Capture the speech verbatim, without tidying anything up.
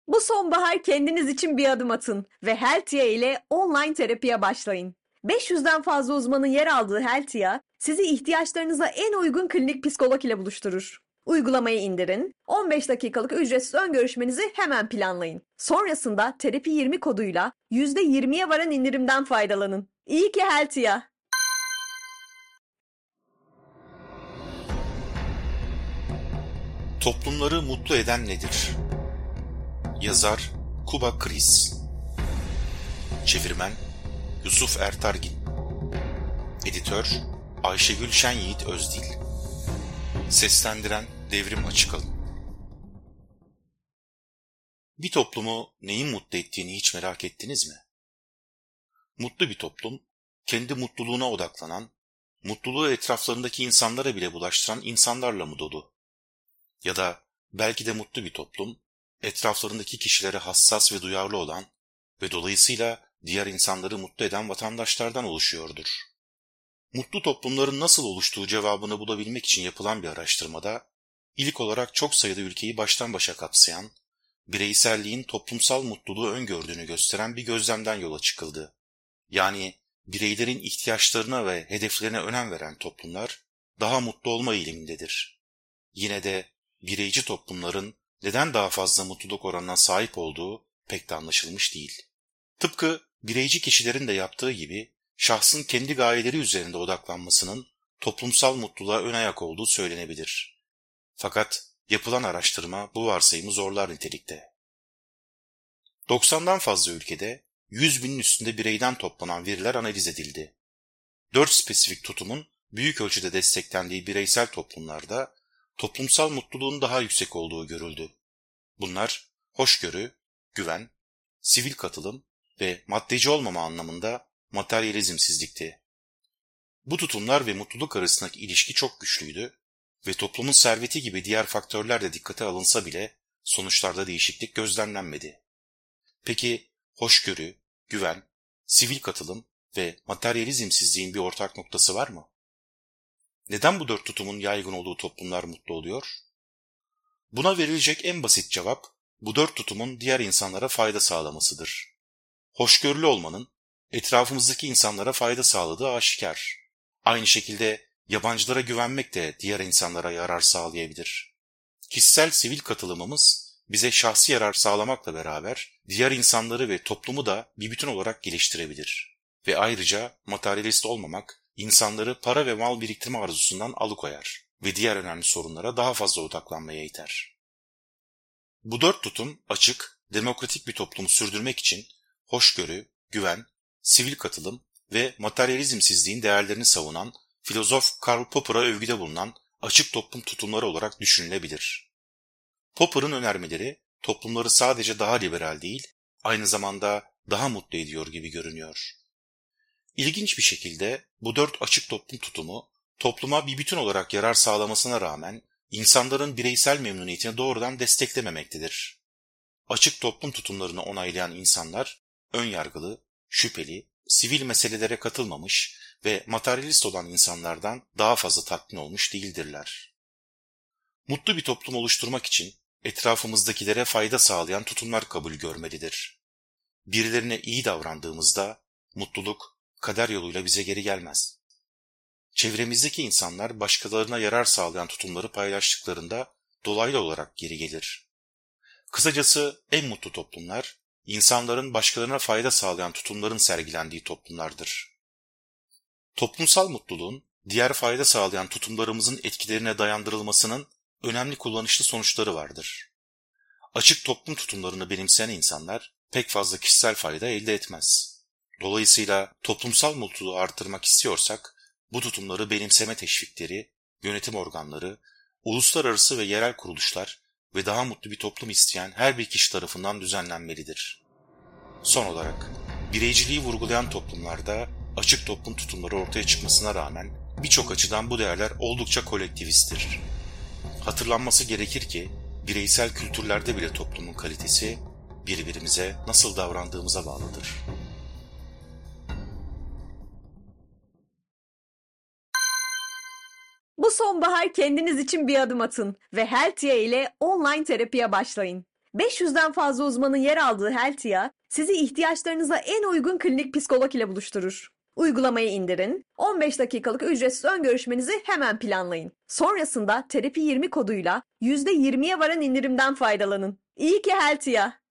Bu sonbahar kendiniz için bir adım atın ve Heltia ile online terapiye başlayın. beş yüzden fazla uzmanın yer aldığı Heltia, sizi ihtiyaçlarınıza en uygun klinik psikolog ile buluşturur. Uygulamayı indirin, on beş dakikalık ücretsiz ön görüşmenizi hemen planlayın. Sonrasında terapi yirmi koduyla yüzde yirmiye varan indirimden faydalanın. İyi ki Heltia. Toplumları mutlu eden nedir? Yazar Kuba Kriz. Çevirmen Yusuf Ertargin. Editör Ayşegül Şenyiğit Özdil. Seslendiren Devrim Açıkalın. Bir toplumu neyin mutlu ettiğini hiç merak ettiniz mi? Mutlu bir toplum, kendi mutluluğuna odaklanan, mutluluğu etraflarındaki insanlara bile bulaştıran insanlarla mı dolu? Ya da belki de mutlu bir toplum, etraflarındaki kişilere hassas ve duyarlı olan ve dolayısıyla diğer insanları mutlu eden vatandaşlardan oluşuyordur. Mutlu toplumların nasıl oluştuğu cevabını bulabilmek için yapılan bir araştırmada, ilk olarak çok sayıda ülkeyi baştan başa kapsayan, bireyselliğin toplumsal mutluluğu öngördüğünü gösteren bir gözlemden yola çıkıldı. Yani bireylerin ihtiyaçlarına ve hedeflerine önem veren toplumlar daha mutlu olma eğilimindedir. Yine de bireyci toplumların neden daha fazla mutluluk oranına sahip olduğu pek de anlaşılmış değil. Tıpkı bireyci kişilerin de yaptığı gibi şahsın kendi gayeleri üzerinde odaklanmasının toplumsal mutluluğa ön ayak olduğu söylenebilir. Fakat yapılan araştırma bu varsayımı zorlar nitelikte. doksandan fazla ülkede yüz binin üstünde bireyden toplanan veriler analiz edildi. Dört spesifik tutumun büyük ölçüde desteklendiği bireysel toplumlarda toplumsal mutluluğun daha yüksek olduğu görüldü. Bunlar hoşgörü, güven, sivil katılım ve maddeci olmama anlamında materyalizmsizlikti. Bu tutumlar ve mutluluk arasındaki ilişki çok güçlüydü ve toplumun serveti gibi diğer faktörler de dikkate alınsa bile sonuçlarda değişiklik gözlemlenmedi. Peki hoşgörü, güven, sivil katılım ve materyalizmsizliğin bir ortak noktası var mı? Neden bu dört tutumun yaygın olduğu toplumlar mutlu oluyor? Buna verilecek en basit cevap, bu dört tutumun diğer insanlara fayda sağlamasıdır. Hoşgörülü olmanın etrafımızdaki insanlara fayda sağladığı aşikar. Aynı şekilde yabancılara güvenmek de diğer insanlara yarar sağlayabilir. Kişisel sivil katılımımız bize şahsi yarar sağlamakla beraber diğer insanları ve toplumu da bir bütün olarak geliştirebilir. Ve ayrıca materyalist olmamak insanları para ve mal biriktirme arzusundan alıkoyar ve diğer önemli sorunlara daha fazla odaklanmaya iter. Bu dört tutum açık, demokratik bir toplumu sürdürmek için hoşgörü, güven, sivil katılım ve materyalizmsizliğin değerlerini savunan filozof Karl Popper'a övgüde bulunan açık toplum tutumları olarak düşünülebilir. Popper'ın önermeleri toplumları sadece daha liberal değil, aynı zamanda daha mutlu ediyor gibi görünüyor. İlginç bir şekilde bu dört açık toplum tutumu topluma bir bütün olarak yarar sağlamasına rağmen insanların bireysel memnuniyetini doğrudan desteklememektedir. Açık toplum tutumlarını onaylayan insanlar önyargılı, şüpheli, sivil meselelere katılmamış ve materyalist olan insanlardan daha fazla tatmin olmuş değildirler. Mutlu bir toplum oluşturmak için etrafımızdakilere fayda sağlayan tutumlar kabul görmelidir. Birilerine iyi davrandığımızda mutluluk kader yoluyla bize geri gelmez. Çevremizdeki insanlar başkalarına yarar sağlayan tutumları paylaştıklarında dolaylı olarak geri gelir. Kısacası en mutlu toplumlar, insanların başkalarına fayda sağlayan tutumların sergilendiği toplumlardır. Toplumsal mutluluğun diğer fayda sağlayan tutumlarımızın etkilerine dayandırılmasının önemli kullanışlı sonuçları vardır. Açık toplum tutumlarını benimseyen insanlar pek fazla kişisel fayda elde etmez. Dolayısıyla toplumsal mutluluğu artırmak istiyorsak, bu tutumları benimseme teşvikleri, yönetim organları, uluslararası ve yerel kuruluşlar ve daha mutlu bir toplum isteyen her bir kişi tarafından düzenlenmelidir. Son olarak, bireyciliği vurgulayan toplumlarda açık toplum tutumları ortaya çıkmasına rağmen birçok açıdan bu değerler oldukça kolektivisttir. Hatırlanması gerekir ki, bireysel kültürlerde bile toplumun kalitesi birbirimize nasıl davrandığımıza bağlıdır. Bu sonbahar kendiniz için bir adım atın ve Heltia ile online terapiye başlayın. beş yüzden fazla uzmanın yer aldığı Heltia, sizi ihtiyaçlarınıza en uygun klinik psikolog ile buluşturur. Uygulamayı indirin, on beş dakikalık ücretsiz ön görüşmenizi hemen planlayın. Sonrasında terapi yirmi koduyla yüzde yirmiye varan indirimden faydalanın. İyi ki Heltia.